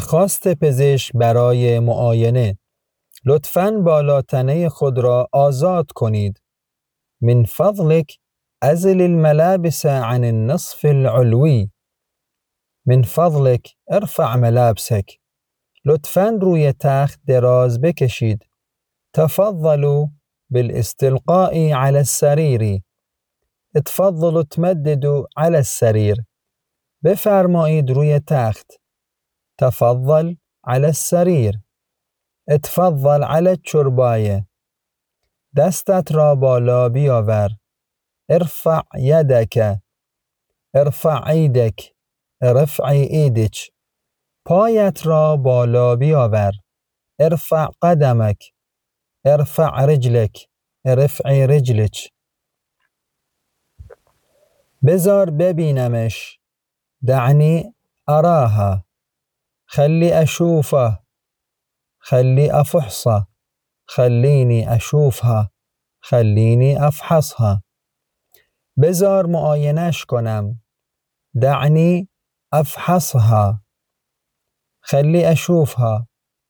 درخواست پزشک برای معاینه. لطفاً بالاتنه خود را آزاد کنید. من فضلك أزل الملابس عن النصف العلوي. من فضلك ارفع ملابسك. لطفاً روی تخت دراز بکشید. تفضلوا بالاستلقاء على السرير. اتفضلوا تمددوا على السرير. بفرمایید روی تخت. تفضل على السرير. اتفضل على الچرباية. دستت را بالا بیاور. ارفع يدك. ارفع ايدك. ارفعي ايدك. پایت را بالا بیاور. ارفع قدمك. ارفع رجلك. ارفعي رجلك. بذار ببینمش. دعني أراها. خلي أشوفه. خلي أفحصه. خليني أشوفها. خليني أفحصها. بذار معاینش کنم. دعني أفحصها. خلي أشوفها.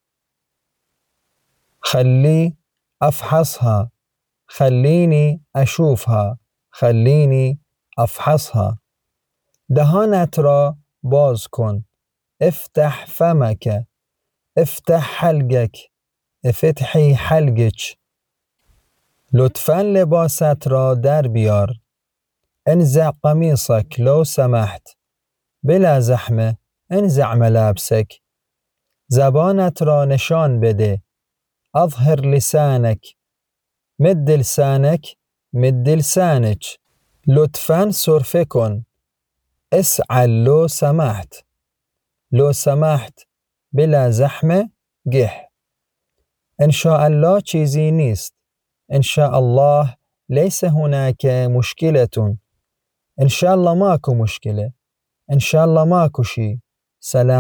خلي أفحصها. خليني أشوفها. خليني أفحصها. دهانت را باز کن. افتح فمك. افتح حلقك. افتحي حلقك. لطفاً لباست را در بیار. انزع قميصك لو سمحت. بلا زحمه. انزع ملابسك. زبانت را نشان بده. اظهر لسانك. مد لسانك. مد لسانك. لطفاً سرفه کن. اسعل لو سمحت. لو سمحت. بلا زحمه. گه. ان شاء الله چیزی نیست. ان شاء الله ليس هناك مشكلة. ان شاء الله ماكو مشكلة. ان شاء الله ماكو شي. سلام.